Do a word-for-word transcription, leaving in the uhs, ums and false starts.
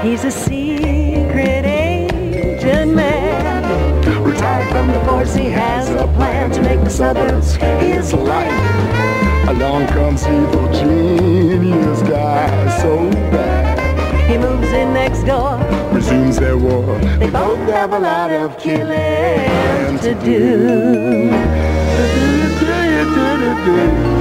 He's a secret agent man. Retired from the force, he has a plan to make the suburbs his life. Along comes evil genius guy so bad. He moves in next door, resumes their war. They both have a lot of killing to do.